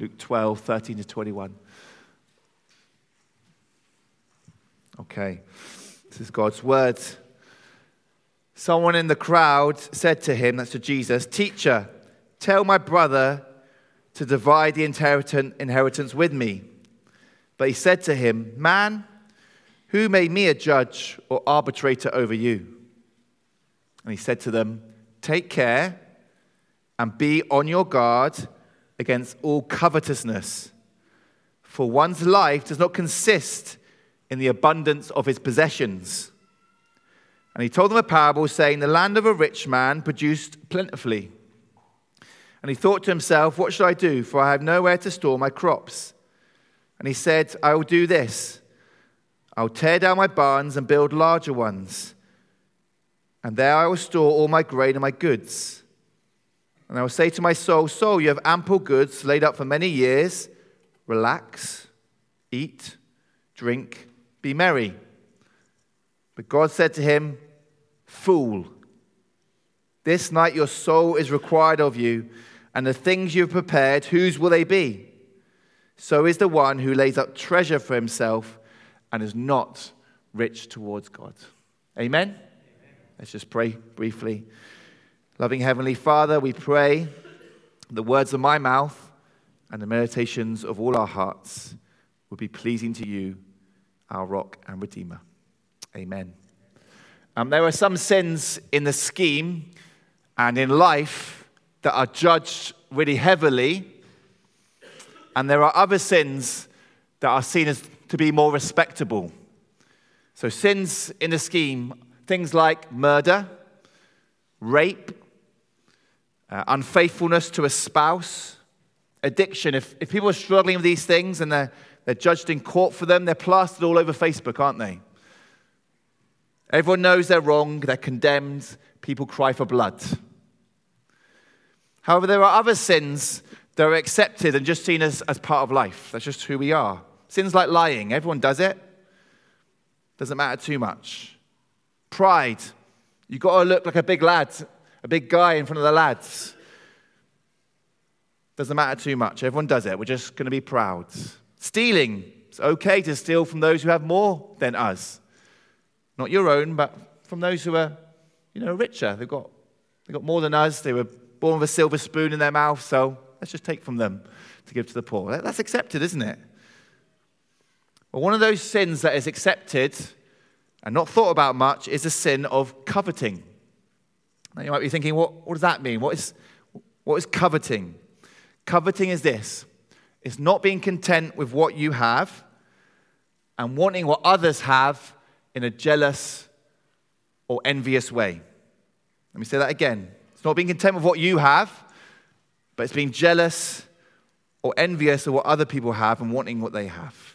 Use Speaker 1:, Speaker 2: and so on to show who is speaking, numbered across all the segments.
Speaker 1: Luke 12:13-21. Okay, this is God's word. Someone in the crowd said to him, that's to Jesus, "Teacher, tell my brother to divide the inheritance with me." But he said to him, "Man, who made me a judge or arbitrator over you?" And he said to them, "Take care and be on your guard against all covetousness, for one's life does not consist in the abundance of his possessions." And he told them a parable, saying, "The land of a rich man produced plentifully. And he thought to himself, 'What shall I do? For I have nowhere to store my crops.' And he said, 'I will do this. I will tear down my barns and build larger ones. And there I will store all my grain and my goods. And I will say to my soul, Soul, you have ample goods laid up for many years. Relax, eat, drink, be merry.' But God said to him, 'Fool, this night your soul is required of you, and the things you have prepared, whose will they be? So is the one who lays up treasure for himself and is not rich towards God.'" Amen? Let's just pray briefly. Loving Heavenly Father, we pray the words of my mouth and the meditations of all our hearts will be pleasing to you, our rock and redeemer. Amen. There are some sins in the scheme and in life that are judged really heavily, and there are other sins that are seen as to be more respectable. So sins in the scheme, things like murder, rape, unfaithfulness to a spouse, addiction. If people are struggling with these things and they're judged in court for them, they're plastered all over Facebook, aren't they? Everyone knows they're wrong, they're condemned, people cry for blood. However, there are other sins that are accepted and just seen as part of life. That's just who we are. Sins like lying, everyone does it. Doesn't matter too much. Pride, you've got to look like a big lad, a big guy in front of the lads. Doesn't matter too much, everyone does it. We're just going to be proud. Stealing, it's okay to steal from those who have more than us. Not your own, but from those who are, richer. They've got more than us. They were born with a silver spoon in their mouth, so let's just take from them to give to the poor. That's accepted, isn't it? Well, one of those sins that is accepted and not thought about much is the sin of coveting. Now you might be thinking, what does that mean? What is coveting? Coveting is this. It's not being content with what you have and wanting what others have in a jealous or envious way. Let me say that again. It's not being content with what you have, but it's being jealous or envious of what other people have and wanting what they have.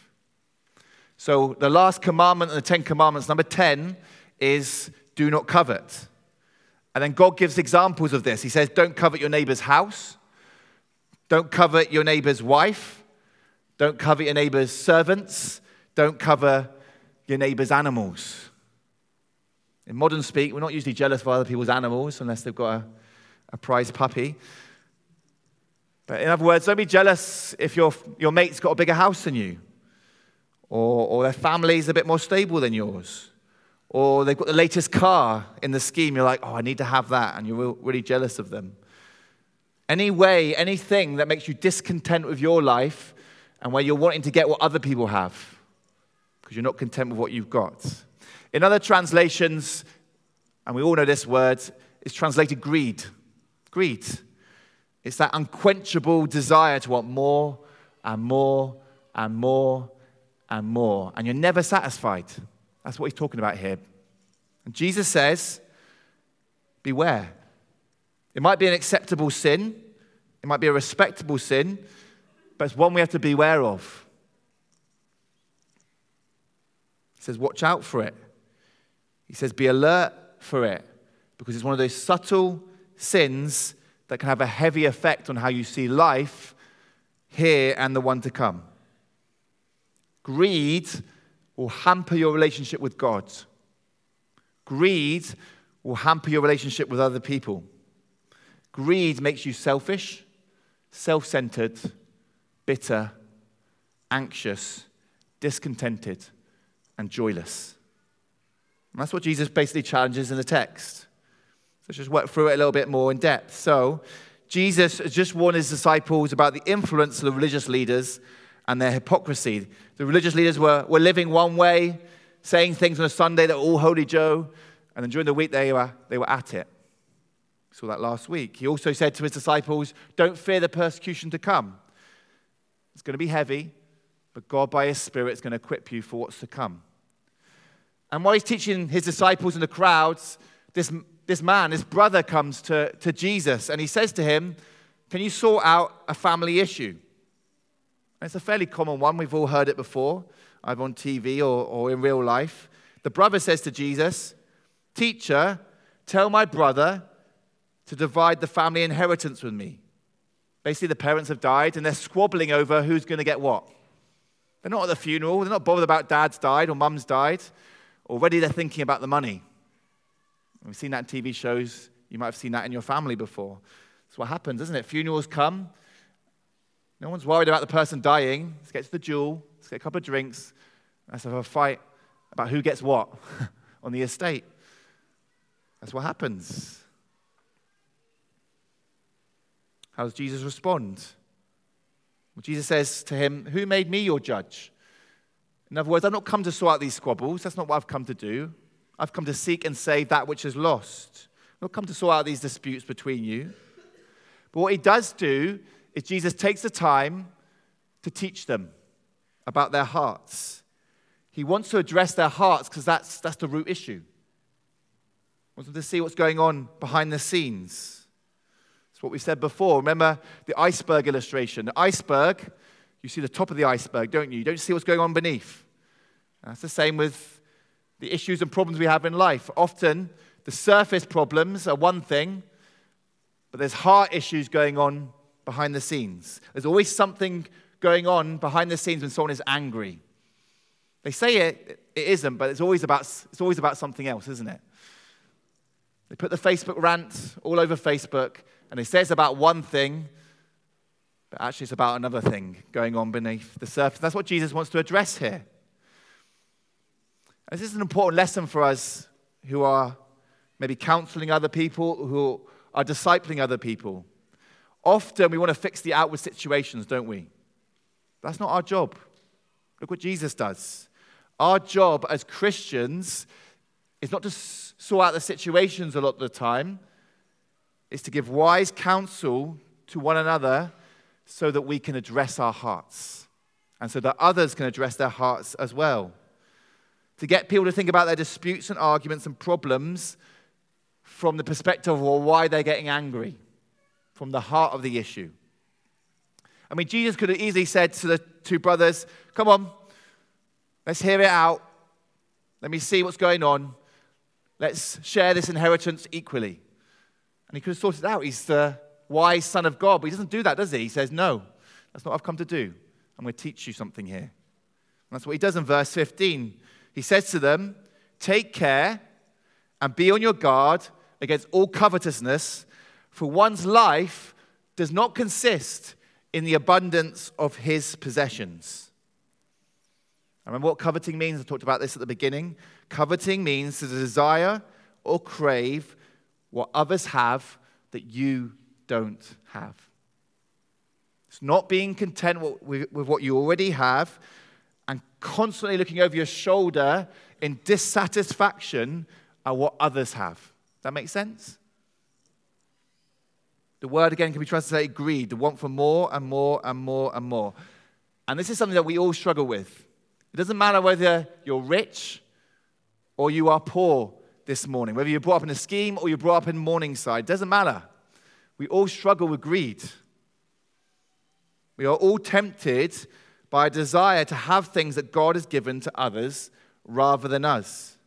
Speaker 1: So the last commandment in the 10 Commandments, number 10, is do not covet. And then God gives examples of this. He says, don't covet your neighbor's house. Don't covet your neighbor's wife. Don't covet your neighbor's servants. Don't covet your neighbor's animals. In modern speak, we're not usually jealous of other people's animals unless they've got a prize puppy. But in other words, don't be jealous if your mate's got a bigger house than you, or their family's a bit more stable than yours, or they've got the latest car in the scheme. You're like, oh, I need to have that, and you're really jealous of them. Any way, anything that makes you discontent with your life and where you're wanting to get what other people have because you're not content with what you've got. In other translations, and we all know this word, it's translated greed. Greed. It's that unquenchable desire to want more and more and more and more. And you're never satisfied. That's what he's talking about here. And Jesus says, beware. It might be an acceptable sin. It might be a respectable sin. But it's one we have to beware of. He says, watch out for it. He says, be alert for it. Because it's one of those subtle sins that can have a heavy effect on how you see life here and the one to come. Greed will hamper your relationship with God. Greed will hamper your relationship with other people. Greed makes you selfish, self-centered, bitter, anxious, discontented, and joyless. And that's what Jesus basically challenges in the text. So let's just work through it a little bit more in depth. So Jesus just warned his disciples about the influence of the religious leaders and their hypocrisy. The religious leaders were living one way, saying things on a Sunday that were all holy Joe, and then during the week they were at it. We saw that last week. He also said to his disciples, don't fear the persecution to come. It's going to be heavy, but God by his Spirit is going to equip you for what's to come. And while he's teaching his disciples and the crowds, this brother comes to Jesus, and he says to him, can you sort out a family issue? And it's a fairly common one. We've all heard it before, either on TV or in real life. The brother says to Jesus, teacher, tell my brother to divide the family inheritance with me. Basically, the parents have died, and they're squabbling over who's going to get what. They're not at the funeral. They're not bothered about dad's died or mum's died. Already they're thinking about the money. We've seen that in TV shows. You might have seen that in your family before. That's what happens, isn't it? Funerals come. No one's worried about the person dying. Let's get to the jewel. Let's get a couple of drinks. Let's have a fight about who gets what on the estate. That's what happens. How does Jesus respond? Well, Jesus says to him, who made me your judge? In other words, I've not come to sort out these squabbles. That's not what I've come to do. I've come to seek and save that which is lost. I've not come to sort out these disputes between you. But what he does do is Jesus takes the time to teach them about their hearts. He wants to address their hearts because that's the root issue. He wants them to see what's going on behind the scenes. It's what we said before. Remember the iceberg illustration. The iceberg, you see the top of the iceberg, don't you? You don't see what's going on beneath. And that's the same with the issues and problems we have in life. Often, the surface problems are one thing, but there's heart issues going on behind the scenes. There's always something going on behind the scenes when someone is angry. They say it isn't, but it's always about something else, isn't it? They put the Facebook rant all over Facebook, and they say it's about one thing, but actually it's about another thing going on beneath the surface. That's what Jesus wants to address here. And this is an important lesson for us who are maybe counseling other people, who are discipling other people. Often we want to fix the outward situations, don't we? That's not our job. Look what Jesus does. Our job as Christians is not to sort out the situations a lot of the time. It's to give wise counsel to one another so that we can address our hearts and so that others can address their hearts as well. To get people to think about their disputes and arguments and problems from the perspective of why they're getting angry, from the heart of the issue. I mean, Jesus could have easily said to the two brothers, come on, let's hear it out. Let me see what's going on. Let's share this inheritance equally. And he could have sorted it out. He's the wise Son of God, but he doesn't do that, does he? He says, no, that's not what I've come to do. I'm going to teach you something here. And that's what he does in verse 15. He says to them, take care and be on your guard against all covetousness, for one's life does not consist in the abundance of his possessions. I remember what coveting means. I talked about this at the beginning. Coveting means to desire or crave what others have that you don't have. It's not being content with what you already have and constantly looking over your shoulder in dissatisfaction at what others have. That makes sense? The word again can be translated greed, the want for more and more and more and more. And this is something that we all struggle with. It doesn't matter whether you're rich or you are poor this morning, whether you're brought up in a scheme or you're brought up in Morningside, it doesn't matter. We all struggle with greed. We are all tempted by a desire to have things that God has given to others rather than us.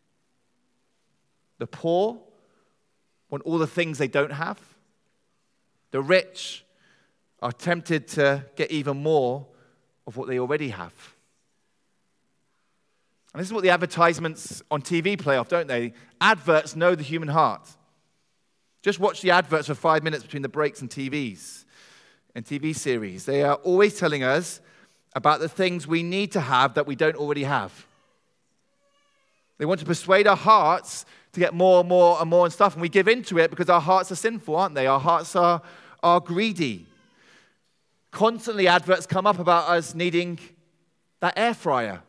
Speaker 1: The poor want all the things they don't have. The rich are tempted to get even more of what they already have. And this is what the advertisements on TV play off, don't they? Adverts know the human heart. Just watch the adverts for 5 minutes between the breaks and TVs. and TV series. They are always telling us about the things we need to have that we don't already have. They want to persuade our hearts to get more and more and more and stuff, and we give into it because our hearts are sinful, aren't they? Our hearts are greedy. Constantly adverts come up about us needing that air fryer.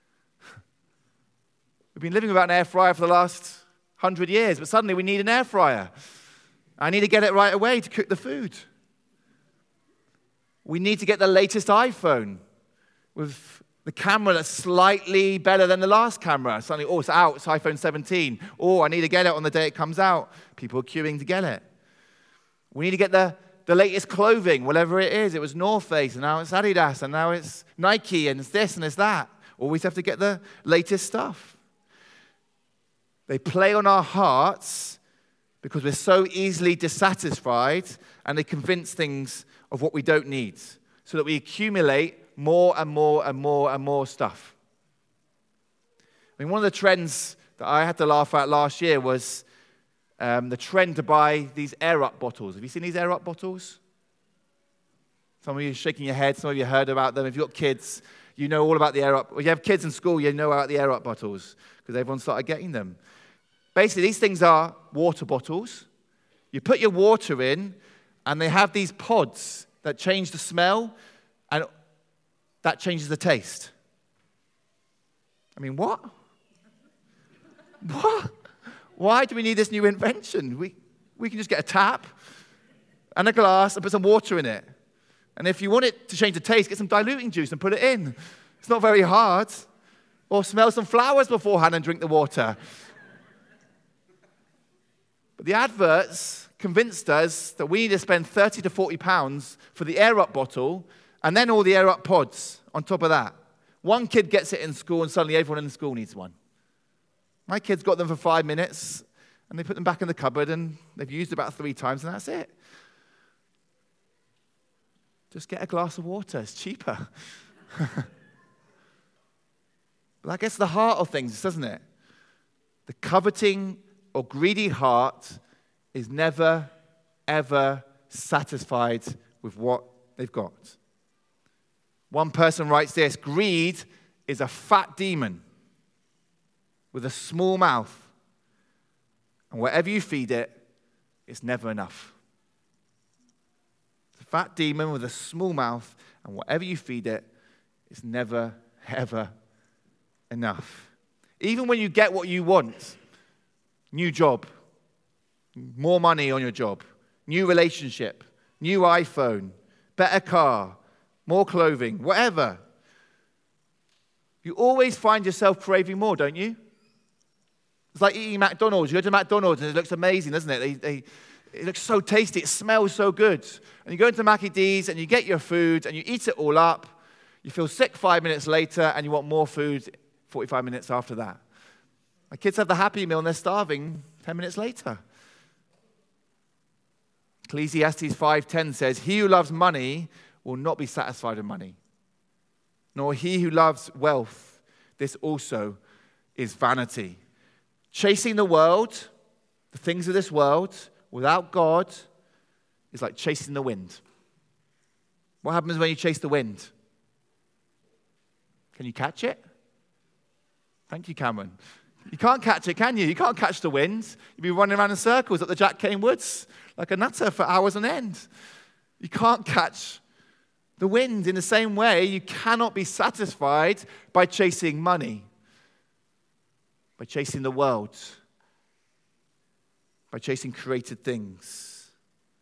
Speaker 1: We've been living without an air fryer for the last 100 years, but suddenly we need an air fryer. I need to get it right away to cook the food. We need to get the latest iPhone with the camera that's slightly better than the last camera. Suddenly, it's out, it's iPhone 17. I need to get it on the day it comes out. People are queuing to get it. We need to get the latest clothing, whatever it is. It was North Face, and now it's Adidas, and now it's Nike, and it's this, and it's that. Always have to get the latest stuff. They play on our hearts because we're so easily dissatisfied, and they convince things of what we don't need, so that we accumulate more and more and more and more stuff. I mean, one of the trends that I had to laugh at last year was the trend to buy these Air Up bottles. Have you seen these Air Up bottles? Some of you are shaking your head. Some of you heard about them. If you've got kids, you know all about the Air Up. If you have kids in school, you know about the Air Up bottles because everyone started getting them. Basically, these things are water bottles. You put your water in, and they have these pods that change the smell, and that changes the taste. I mean, what? What? Why do we need this new invention? We can just get a tap and a glass and put some water in it. And if you want it to change the taste, get some diluting juice and put it in. It's not very hard. Or smell some flowers beforehand and drink the water. But the adverts convinced us that we need to spend 30 to 40 pounds for the Air Up bottle and then all the Air Up pods on top of that. One kid gets it in school and suddenly everyone in the school needs one. My kids got them for 5 minutes and they put them back in the cupboard and they've used it about 3 times and that's it. Just get a glass of water. It's cheaper. But that gets to the heart of things, doesn't it? The coveting or greedy heart is never, ever satisfied with what they've got. One person writes this: greed is a fat demon with a small mouth, and whatever you feed it, it's never enough. It's a fat demon with a small mouth, and whatever you feed it, it's never, ever enough. Even when you get what you want, new job, more money on your job, new relationship, new iPhone, better car, more clothing, whatever. You always find yourself craving more, don't you? It's like eating McDonald's. You go to McDonald's and it looks amazing, doesn't it? It looks so tasty. It smells so good. And you go into Mackie D's and you get your food and you eat it all up. You feel sick 5 minutes later and you want more food 45 minutes after that. My kids have the Happy Meal and they're starving 10 minutes later. Ecclesiastes 5:10 says, "He who loves money will not be satisfied with money, nor he who loves wealth. This also is vanity." Chasing the world, the things of this world, without God, is like chasing the wind. What happens when you chase the wind? Can you catch it? Thank you, Cameron. You can't catch it, can you? You can't catch the wind. You'll be running around in circles up the Jack Cane Woods like a nutter for hours on end. You can't catch the wind. In the same way, you cannot be satisfied by chasing money, by chasing the world, by chasing created things.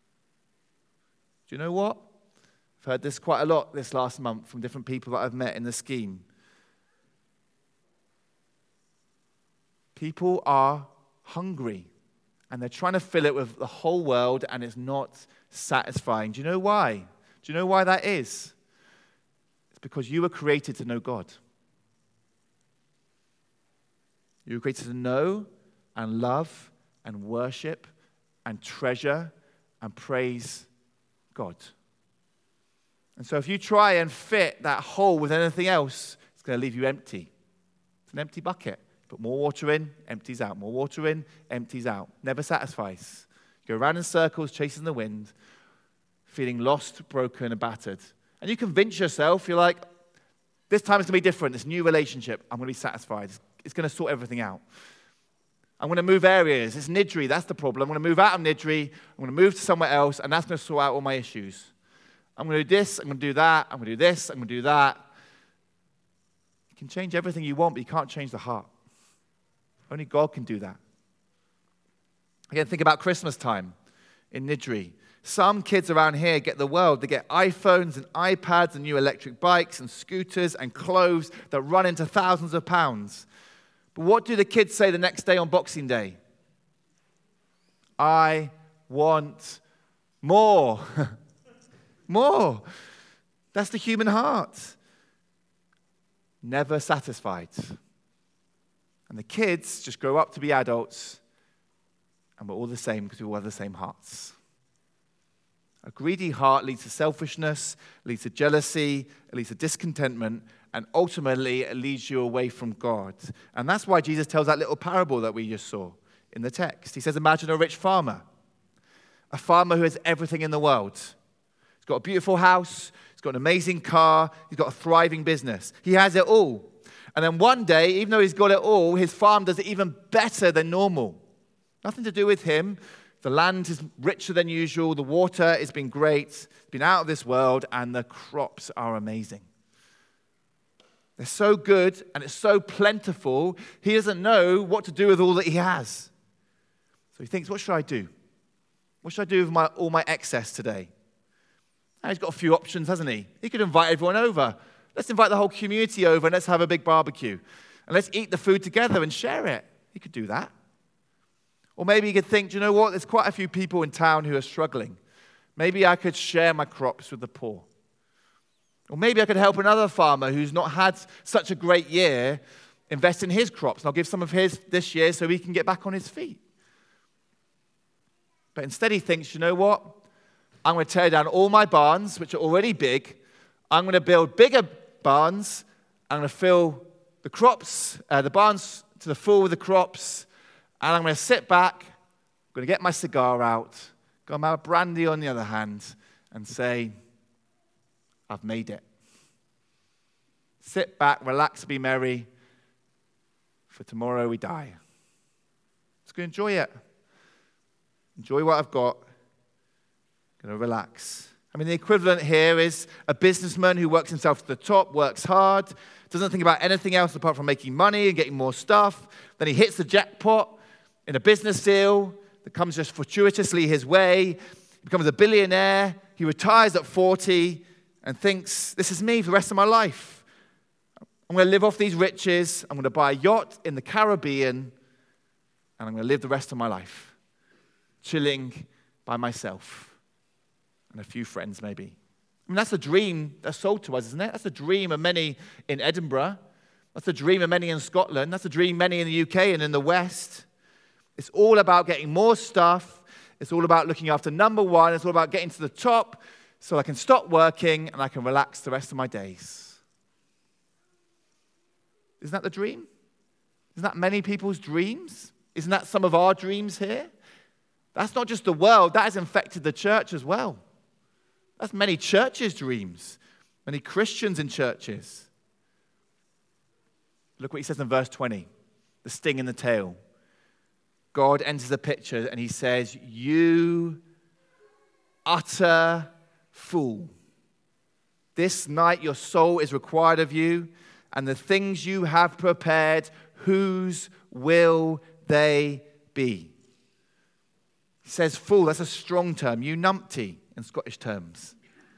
Speaker 1: Do you know what? I've heard this quite a lot this last month from different people that I've met in the scheme. People are hungry, and they're trying to fill it with the whole world, and it's not satisfying. Do you know why? Do you know why that is? It's because you were created to know God. You were created to know and love and worship and treasure and praise God. And so if you try and fit that hole with anything else, it's going to leave you empty. It's an empty bucket. Put more water in, empties out. More water in, empties out. Never satisfies. You go around in circles, chasing the wind, feeling lost, broken, and battered. And you convince yourself, you're like, this time it's going to be different, this new relationship, I'm going to be satisfied. It's going to sort everything out. I'm going to move areas. It's Niddrie, that's the problem. I'm going to move out of Niddrie, I'm going to move to somewhere else, and that's going to sort out all my issues. I'm going to do this, I'm going to do that, I'm going to do this, I'm going to do that. You can change everything you want, but you can't change the heart. Only God can do that. Again, think about Christmas time in Niddrie. Some kids around here get the world. They get iPhones and iPads and new electric bikes and scooters and clothes that run into thousands of pounds. But what do the kids say the next day on Boxing Day? I want more. More. That's the human heart. Never satisfied. And the kids just grow up to be adults, and we're all the same because we all have the same hearts. A greedy heart leads to selfishness, leads to jealousy, it leads to discontentment, and ultimately it leads you away from God. And that's why Jesus tells that little parable that we just saw in the text. He says, imagine a rich farmer, a farmer who has everything in the world. He's got a beautiful house, he's got an amazing car, he's got a thriving business. He has it all. And then one day, even though he's got it all, his farm does it even better than normal. Nothing to do with him. The land is richer than usual. The water has been great. It's been out of this world. And the crops are amazing. They're so good and it's so plentiful, he doesn't know what to do with all that he has. So he thinks, what should I do? What should I do with all my excess today? And he's got a few options, hasn't he? He could invite everyone over. Let's invite the whole community over and let's have a big barbecue. And let's eat the food together and share it. He could do that. Or maybe you could think, do you know what? There's quite a few people in town who are struggling. Maybe I could share my crops with the poor. Or maybe I could help another farmer who's not had such a great year invest in his crops. And I'll give some of his this year so he can get back on his feet. But instead he thinks, you know what? I'm going to tear down all my barns, which are already big. I'm going to build bigger barns. I'm going to fill the crops, the barns to the full with the crops. And I'm going to sit back, I'm going to get my cigar out, got my brandy on the other hand, and say, I've made it. Sit back, relax, be merry, for tomorrow we die. Just going to enjoy it. Enjoy what I've got. Going to relax. I mean, the equivalent here is a businessman who works himself to the top, works hard, doesn't think about anything else apart from making money and getting more stuff. Then he hits the jackpot in a business deal that comes just fortuitously his way. He becomes a billionaire. He retires at 40 and thinks, this is me for the rest of my life. I'm going to live off these riches. I'm going to buy a yacht in the Caribbean, and I'm going to live the rest of my life chilling by myself and a few friends maybe. I mean, that's a dream that's sold to us, isn't it? That's a dream of many in Edinburgh. That's a dream of many in Scotland. That's a dream of many in the UK and in the West. It's all about getting more stuff. It's all about looking after number one. It's all about getting to the top so I can stop working and I can relax the rest of my days. Isn't that the dream? Isn't that many people's dreams? Isn't that some of our dreams here? That's not just the world. That has infected the church as well. That's many churches' dreams, many Christians in churches. Look what he says in verse 20, the sting in the tail. God enters the picture and he says, you utter fool. This night your soul is required of you, and the things you have prepared, whose will they be? He says fool, that's a strong term, you numpty in Scottish terms.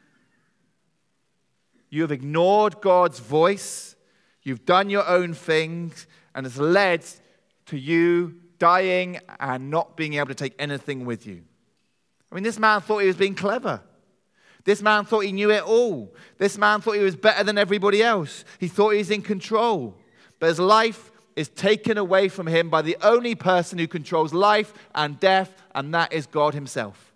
Speaker 1: You have ignored God's voice, you've done your own things, and it's led to you dying and not being able to take anything with you. I mean, this man thought he was being clever. This man thought he knew it all. This man thought he was better than everybody else. He thought he was in control. But his life is taken away from him by the only person who controls life and death, and that is God himself.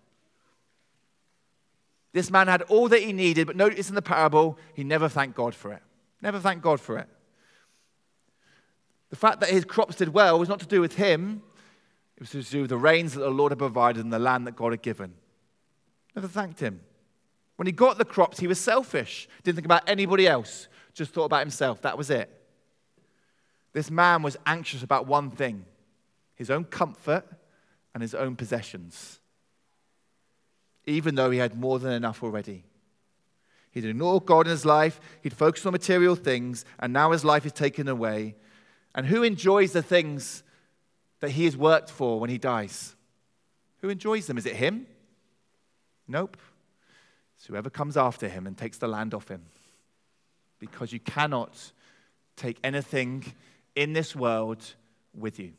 Speaker 1: This man had all that he needed, but notice in the parable, he never thanked God for it. Never thanked God for it. The fact that his crops did well was not to do with him. It was to do with the rains that the Lord had provided and the land that God had given. Never thanked him. When he got the crops, he was selfish. Didn't think about anybody else. Just thought about himself. That was it. This man was anxious about one thing: his own comfort and his own possessions. Even though he had more than enough already. He'd ignored God in his life. He'd focused on material things. And now his life is taken away. And who enjoys the things that he has worked for when he dies? Who enjoys them? Is it him? Nope. It's whoever comes after him and takes the land off him. Because you cannot take anything in this world with you.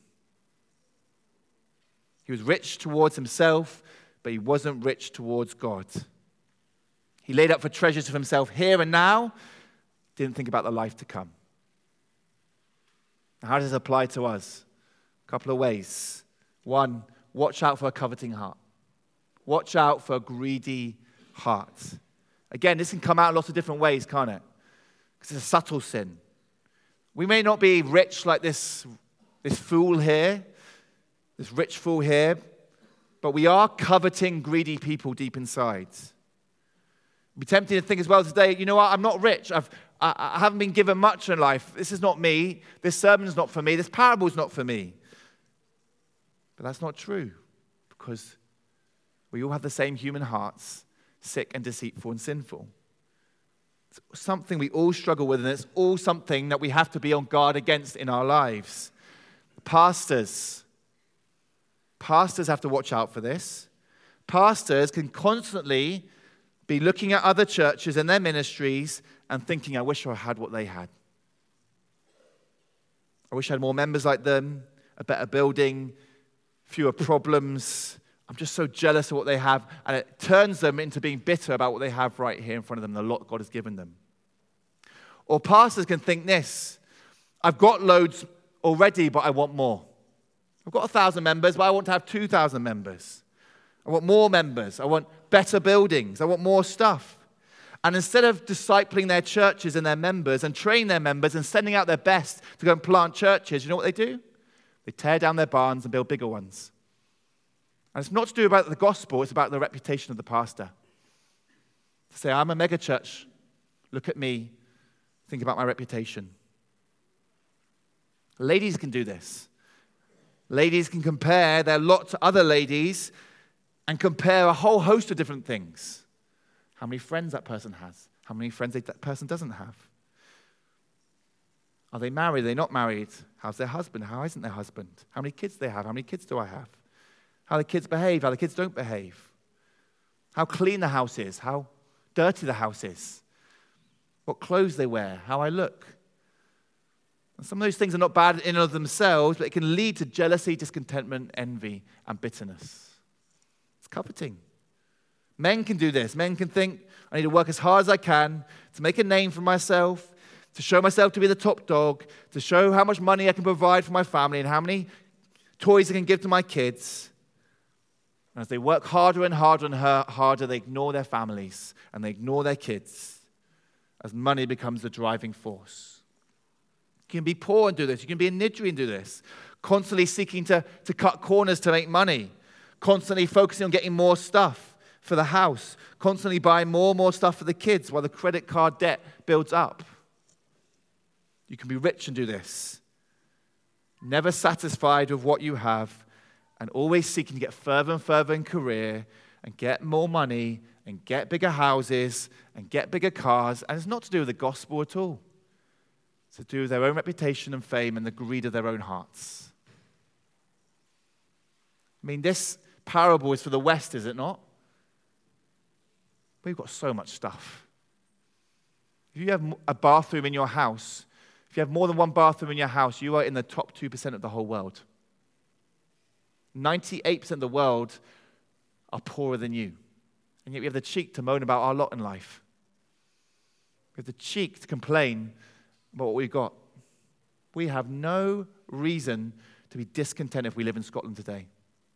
Speaker 1: He was rich towards himself, but he wasn't rich towards God. He laid up for treasures for himself here and now, didn't think about the life to come. How does this apply to us? A couple of ways. One, watch out for a coveting heart. Watch out for a greedy heart. Again, this can come out in lots of different ways, can't it? Because it's a subtle sin. We may not be rich like this fool here, this rich fool here, but we are coveting greedy people deep inside. It'd be tempting to think as well today, you know what, I'm not rich. I haven't been given much in life. This is not me. This sermon's not for me. This parable's not for me. But that's not true, because we all have the same human hearts, sick and deceitful and sinful. It's something we all struggle with, and it's all something that we have to be on guard against in our lives. Pastors have to watch out for this. Pastors can constantly be looking at other churches and their ministries and thinking, I wish I had what they had. I wish I had more members like them, a better building, fewer problems. I'm just so jealous of what they have. And it turns them into being bitter about what they have right here in front of them, the lot God has given them. Or pastors can think this: I've got loads already, but I want more. I've got 1,000 members, but I want to have 2,000 members. I want more members. I want better buildings. I want more stuff. And instead of discipling their churches and their members and training their members and sending out their best to go and plant churches, you know what they do? They tear down their barns and build bigger ones. And it's not to do about the gospel, it's about the reputation of the pastor. To say, I'm a mega church. Look at me. Think about my reputation. Ladies can do this. Ladies can compare their lot to other ladies and compare a whole host of different things. How many friends that person has. How many friends that person doesn't have. Are they married? Are they not married? How's their husband? How isn't their husband? How many kids do they have? How many kids do I have? How the kids behave? How the kids don't behave? How clean the house is? How dirty the house is? What clothes they wear? How I look? And some of those things are not bad in and of themselves, but it can lead to jealousy, discontentment, envy, and bitterness. It's coveting. Men can do this. Men can think, I need to work as hard as I can to make a name for myself, to show myself to be the top dog, to show how much money I can provide for my family and how many toys I can give to my kids. And as they work harder and harder and harder, they ignore their families and they ignore their kids as money becomes the driving force. You can be poor and do this. You can be a nidri and do this. Constantly seeking to cut corners to make money. Constantly focusing on getting more stuff for the house. Constantly buying more and more stuff for the kids while the credit card debt builds up. You can be rich and do this. Never satisfied with what you have and always seeking to get further and further in career and get more money and get bigger houses and get bigger cars. And it's not to do with the gospel at all. It's to do with their own reputation and fame and the greed of their own hearts. I mean, this parable is for the West, is it not? We've got so much stuff. If you have a bathroom in your house, if you have more than one bathroom in your house, you are in the top 2% of the whole world. 98% of the world are poorer than you. And yet we have the cheek to moan about our lot in life. We have the cheek to complain about what we've got. We have no reason to be discontent if we live in Scotland today.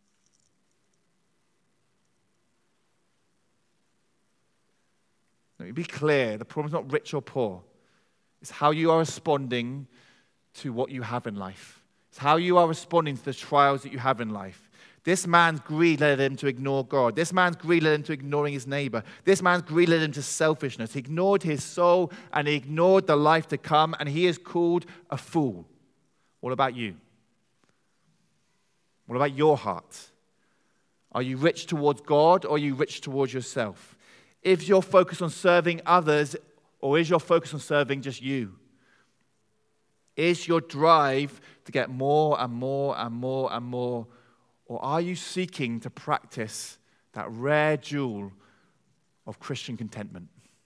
Speaker 1: Let me be clear, the problem's not rich or poor. It's how you are responding to what you have in life. It's how you are responding to the trials that you have in life. This man's greed led him to ignore God. This man's greed led him to ignoring his neighbor. This man's greed led him to selfishness. He ignored his soul and he ignored the life to come, and he is called a fool. What about you? What about your heart? Are you rich towards God, or are you rich towards yourself? Is your focus on serving others, or is your focus on serving just you? Is your drive to get more and more and more and more, or are you seeking to practice that rare jewel of Christian contentment?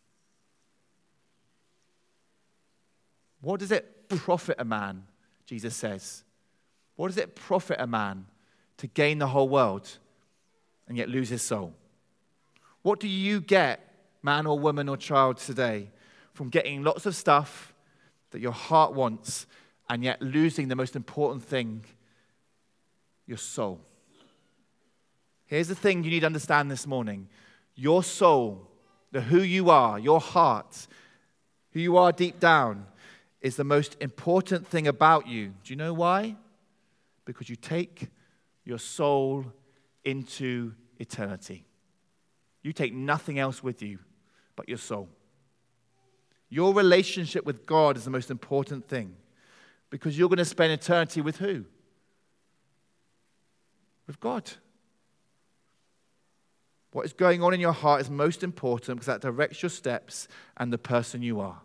Speaker 1: What does it profit a man, Jesus says? What does it profit a man to gain the whole world and yet lose his soul? What do you get, man or woman or child, today from getting lots of stuff that your heart wants and yet losing the most important thing, your soul? Here's the thing you need to understand this morning. Your soul, who you are, your heart, who you are deep down, is the most important thing about you. Do you know why? Because you take your soul into eternity. You take nothing else with you but your soul. Your relationship with God is the most important thing, because you're going to spend eternity with who? With God. What is going on in your heart is most important, because that directs your steps and the person you are.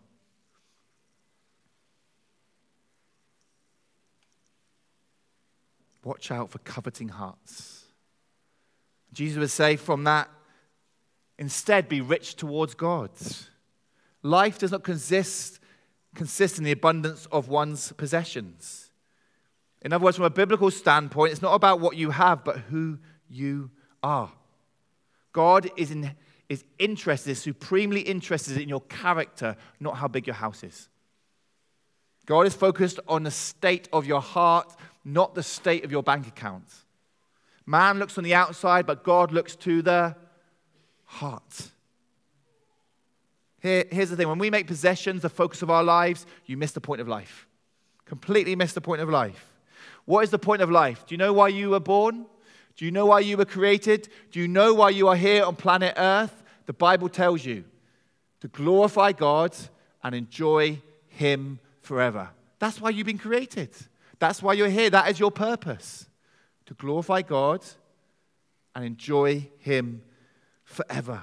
Speaker 1: Watch out for coveting hearts. Jesus would say from that, instead be rich towards God. Life does not consist in the abundance of one's possessions. In other words, from a biblical standpoint, it's not about what you have, but who you are. God is interested, is supremely interested in your character, not how big your house is. God is focused on the state of your heart, not the state of your bank account. Man looks on the outside, but God looks to the heart. Here's the thing. When we make possessions the focus of our lives, you miss the point of life. Completely miss the point of life. What is the point of life? Do you know why you were born? Do you know why you were created? Do you know why you are here on planet Earth? The Bible tells you to glorify God and enjoy Him forever. That's why you've been created. That's why you're here. That is your purpose. To glorify God and enjoy Him forever.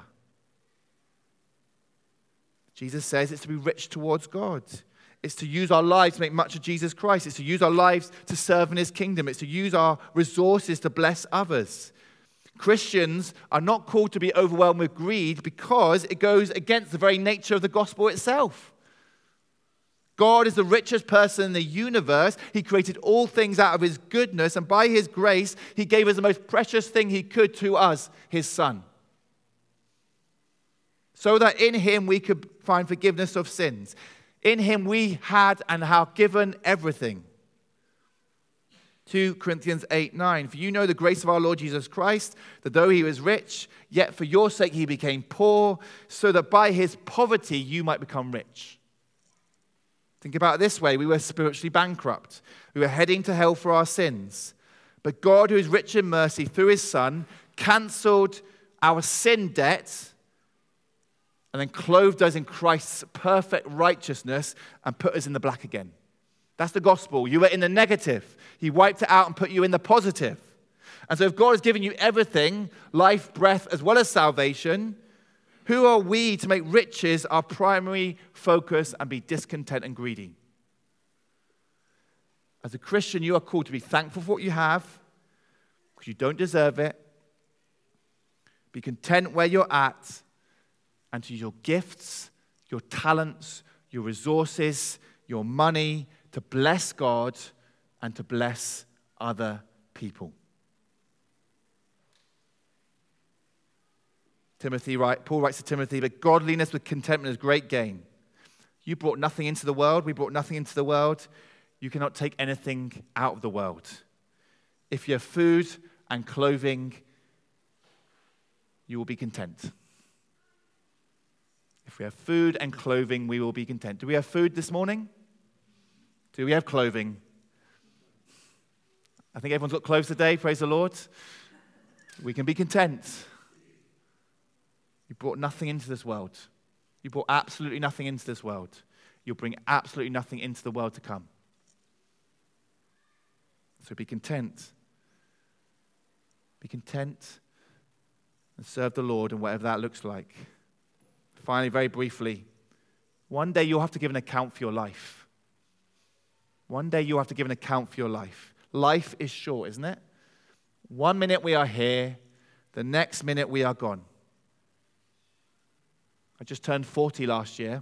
Speaker 1: Jesus says it's to be rich towards God. It's to use our lives to make much of Jesus Christ. It's to use our lives to serve in His kingdom. It's to use our resources to bless others. Christians are not called to be overwhelmed with greed because it goes against the very nature of the gospel itself. God is the richest person in the universe. He created all things out of His goodness, and by His grace, He gave us the most precious thing He could to us, His Son. So that in Him we could find forgiveness of sins. In Him we had and have given everything. 2 Corinthians 8:9. For you know the grace of our Lord Jesus Christ, that though He was rich, yet for your sake He became poor, so that by His poverty you might become rich. Think about it this way. We were spiritually bankrupt. We were heading to hell for our sins. But God, who is rich in mercy through His Son, cancelled our sin debt and then clothed us in Christ's perfect righteousness and put us in the black again. That's the gospel. You were in the negative. He wiped it out and put you in the positive. And so if God has given you everything, life, breath, as well as salvation, who are we to make riches our primary focus and be discontent and greedy? As a Christian, you are called to be thankful for what you have because you don't deserve it. Be content where you're at, and to use your gifts, your talents, your resources, your money to bless God and to bless other people. Paul writes to Timothy, but godliness with contentment is great gain. You brought nothing into the world. We brought nothing into the world. You cannot take anything out of the world. If you have food and clothing, you will be content. If we have food and clothing, we will be content. Do we have food this morning? Do we have clothing? I think everyone's got clothes today, praise the Lord. We can be content. You brought nothing into this world. You brought absolutely nothing into this world. You'll bring absolutely nothing into the world to come. So be content. Be content and serve the Lord in whatever that looks like. Finally, very briefly, one day you'll have to give an account for your life. One day you'll have to give an account for your life. Life is short, isn't it? 1 minute we are here, the next minute we are gone. I just turned 40 last year.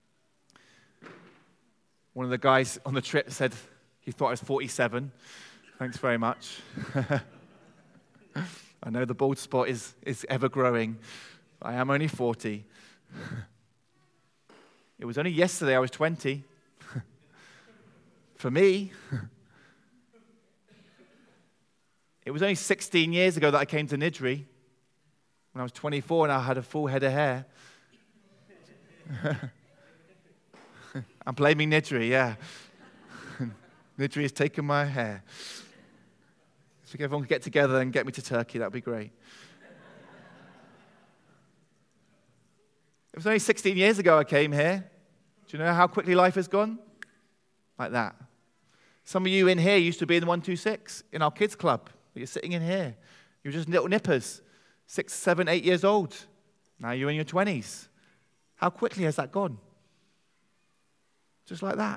Speaker 1: One of the guys on the trip said he thought I was 47. Thanks very much. I know the bald spot is ever growing. I am only 40. It was only yesterday I was 20. For me, it was only 16 years ago that I came to Niddrie, when I was 24 and I had a full head of hair. I'm blaming Niddrie, yeah. Niddrie has taken my hair. If everyone could get together and get me to Turkey, that would be great. It was only 16 years ago I came here. Do you know how quickly life has gone? Like that. Some of you in here used to be in the 126 in our kids club. You're sitting in here. You were just little nippers, 6, 7, 8 years old. Now you're in your 20s. How quickly has that gone? Just like that.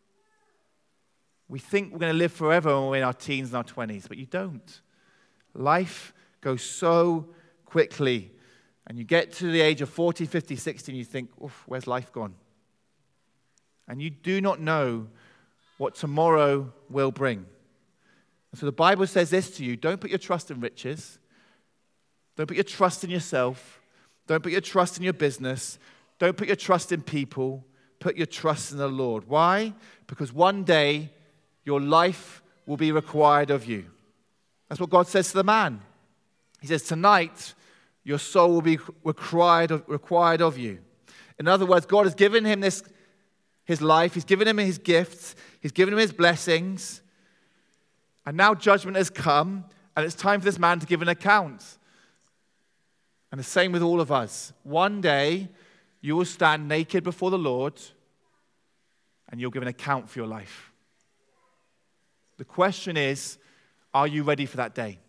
Speaker 1: We think we're going to live forever when we're in our teens and our 20s, but you don't. Life goes so quickly. And you get to the age of 40, 50, 60, and you think, oof, where's life gone? And you do not know what tomorrow will bring. And so the Bible says this to you: don't put your trust in riches. Don't put your trust in yourself. Don't put your trust in your business. Don't put your trust in people. Put your trust in the Lord. Why? Because one day your life will be required of you. That's what God says to the man. He says, tonight your soul will be required of you. In other words, God has given him his life. He's given him his gifts. He's given him his blessings. And now judgment has come, and it's time for this man to give an account. And the same with all of us. One day, you will stand naked before the Lord, and you'll give an account for your life. The question is, are you ready for that day?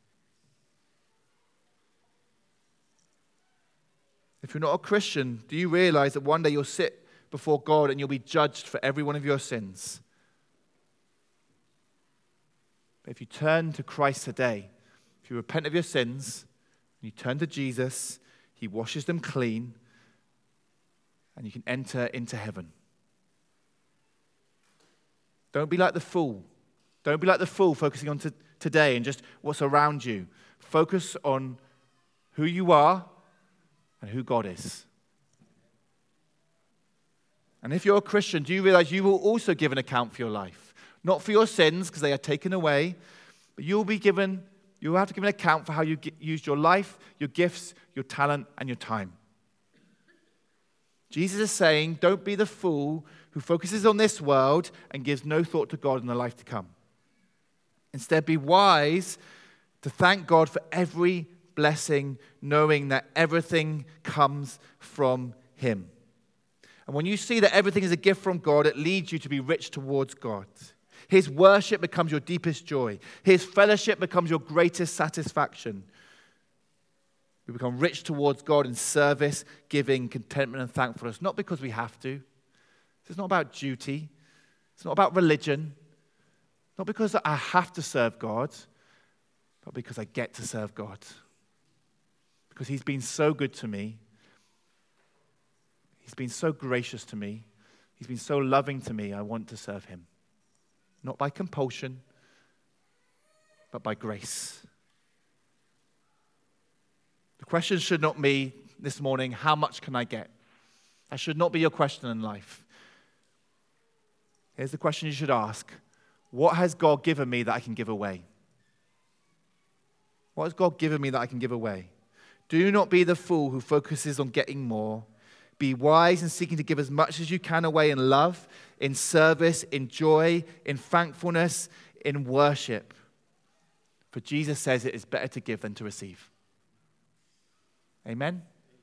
Speaker 1: If you're not a Christian, do you realize that one day you'll sit before God and you'll be judged for every one of your sins? But if you turn to Christ today, if you repent of your sins, and you turn to Jesus, he washes them clean, and you can enter into heaven. Don't be like the fool. Don't be like the fool focusing on today and just what's around you. Focus on who you are and who God is. And if you're a Christian, do you realize you will also give an account for your life? Not for your sins, because they are taken away, but you'll have to give an account for how you used your life, your gifts, your talent, and your time. Jesus is saying, don't be the fool who focuses on this world and gives no thought to God in the life to come. Instead, be wise to thank God for every blessing, knowing that everything comes from him. And when you see that everything is a gift from God, it leads you to be rich towards God. His worship becomes your deepest joy. His fellowship becomes your greatest satisfaction. We become rich towards God in service, giving, contentment, and thankfulness. Not because we have to. It's not about duty. It's not about religion. Not because I have to serve God, but because I get to serve God. Because he's been so good to me. He's been so gracious to me. He's been so loving to me. I want to serve him. Not by compulsion, but by grace. The question should not be this morning, how much can I get? That should not be your question in life. Here's the question you should ask. What has God given me that I can give away? What has God given me that I can give away? Do not be the fool who focuses on getting more. Be wise in seeking to give as much as you can away in love, in service, in joy, in thankfulness, in worship. For Jesus says it is better to give than to receive. Amen?